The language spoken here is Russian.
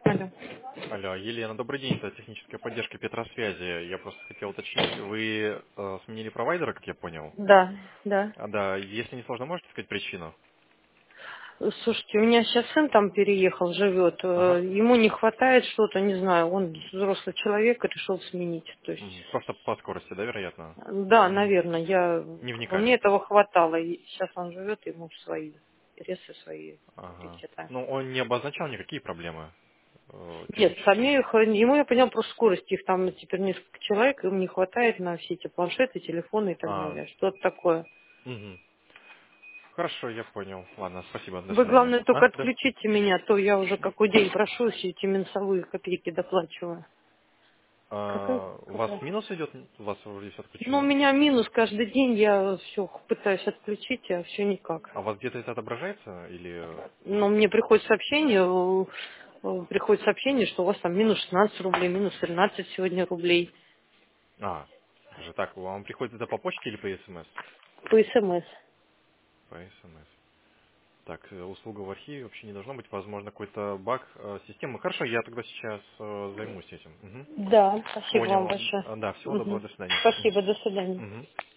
Алло. Алло, Елена, добрый день, это техническая поддержка Петросвязи. Я просто хотел уточнить, вы сменили провайдера, как я понял? Да, да. Да, если не сложно, можете сказать причину? Слушайте, у меня сейчас сын там переехал, живет. Ага. Ему не хватает что-то, не знаю. Он взрослый человек и решил сменить. То есть, Просто по скорости, да, вероятно? да, Мгм. наверное, я Не как бы мне вникали. этого хватало. И сейчас он живет, ему свои интересы, свои Ага. приоритеты. Ну, он не обозначал никакие проблемы Нет, технические. самих, ему я понял просто скорость. Их там теперь несколько человек, им не хватает на все эти планшеты, телефоны и так А, далее. Что-то такое. мгм. Хорошо, я понял. Ладно, спасибо, до Вы, свидания. главное, только А, да. отключите меня, а то я уже какой день прошу, все эти минусовые копейки доплачиваю. Какая? У вас Какая? минус идет? У вас вроде все Ну, у отключено? меня минус каждый день, я все пытаюсь отключить, а все никак. А у вас где-то это отображается? Или... Но мне приходит сообщение, что у вас там минус 16 рублей, минус 13 сегодня рублей А, даже так, вам приходит это по почте или по СМС? по СМС. По СМС. Так, услуга в архиве вообще не должно быть, возможно, какой-то баг системы. Хорошо, я тогда сейчас займусь этим. Мгм. Да, спасибо вам Понял. большое. Да, всего доброго, Мгм. до свидания. Спасибо, до свидания. Мгм.